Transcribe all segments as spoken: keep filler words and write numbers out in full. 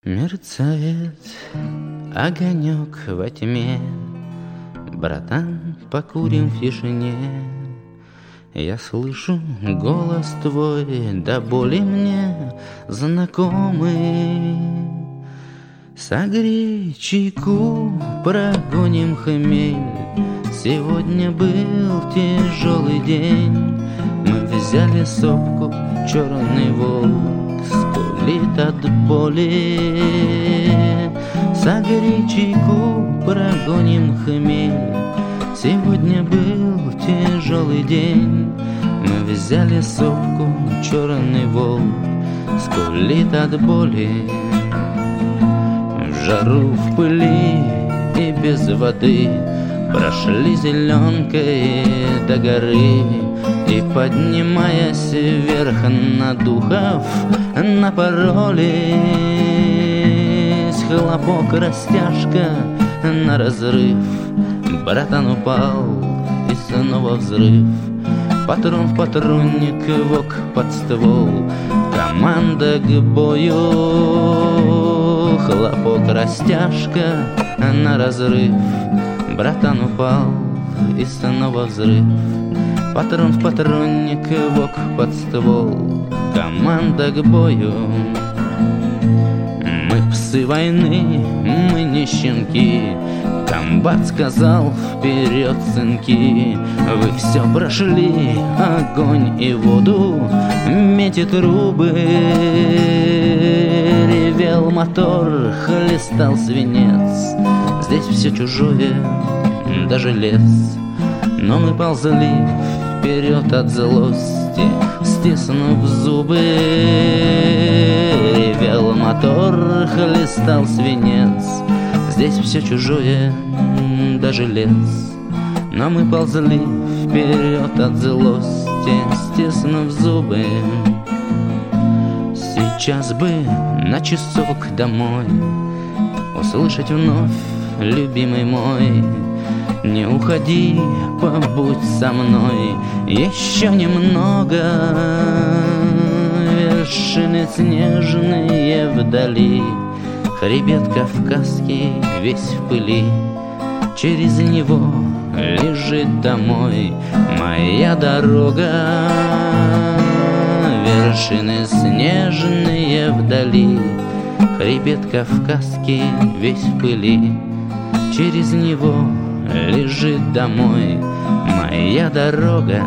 Мерцает огонек во тьме, братан, покурим в тишине. Я слышу голос твой, до боли мне знакомый. Согрей чайку, прогоним хмель. Сегодня был тяжелый день. Мы взяли сопку, черный волк скулит от боли. Согрей чайку, прогоним хмель. Сегодня был тяжелый день. Мы взяли сопку, черный волк скулит от боли. В жару, в пыли и без воды прошли зеленкой до горы. И, поднимаясь вверх на духов, напоролись. Хлопок, растяжка на разрыв. Братан упал, и снова взрыв. Патрон в патронник, вок под ствол. Команда к бою. Хлопок, растяжка на разрыв. Братан упал, и снова взрыв. Патрон в патронник, вок под ствол. Команда к бою. Мы псы войны, мы не щенки. Комбат сказал: вперед, сынки. Вы все прошли, огонь и воду, медь и трубы. Ревел мотор, хлестал свинец. Здесь все чужое, даже лес. Но мы ползли вперед от злости, стиснув зубы. Ревел мотор, хлестал свинец. Здесь все чужое, даже лес. Но мы ползли вперед от злости, стиснув зубы. Сейчас бы на часок домой услышать вновь, любимый мой: не уходи, побудь со мной еще немного. Вершины снежные вдали, хребет кавказский весь в пыли. Через него лежит домой моя дорога. Вершины снежные вдали, хребет кавказский весь в пыли. Через него лежит домой моя дорога.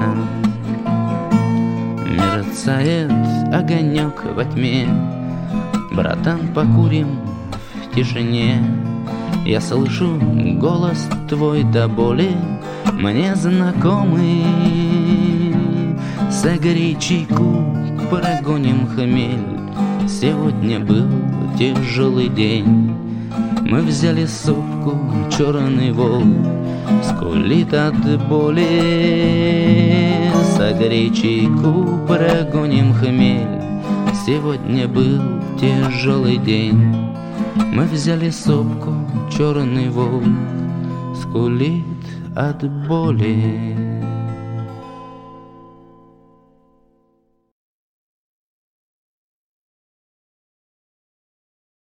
Мерцает огонек во тьме. Братан, покурим в тишине. Я слышу голос твой до боли, мне знакомый. Согрей чайку, прогоним хмель. Сегодня был тяжелый день. Мы взяли сопку, черный волк скулит от боли. Согрей чайку, прогоним хмель. Сегодня был тяжелый день. Мы взяли сопку, черный волк скулит от боли.